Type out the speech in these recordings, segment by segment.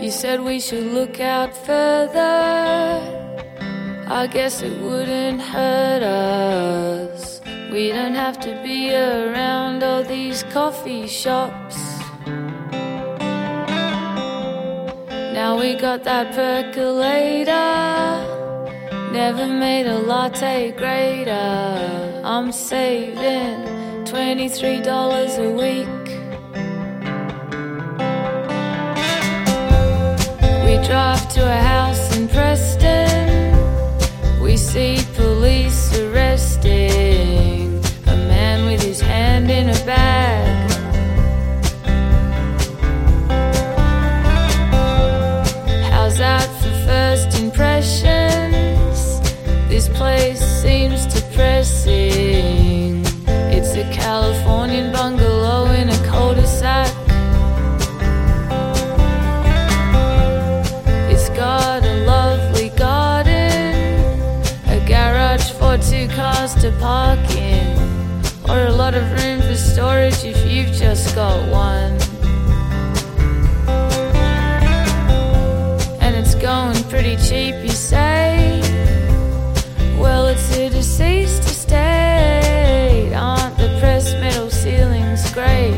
You said we should look out further. I guess it wouldn't hurt us. We don't have to be around all these coffee shops. Now we got that percolator. Never made a latte greater. I'm saving $23 a week. We drive to a house in Preston. We see police arresting a man with his hand in a bag. How's that for first impressions? This place seems depressing. It's a Californian bungalow in a cul-de-sac. It's got a lovely garden, a garage for 2 cars to park in, or a lot of room for storage if you've just got one. And it's going pretty cheap, you say? Well, it's a deceased estate. Aren't the pressed metal ceilings great?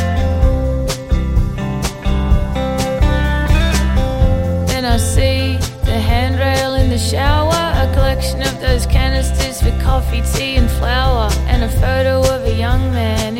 Then I see the handrail in the shower, a collection of those canisters for coffee, tea and flour, and a photo of a young man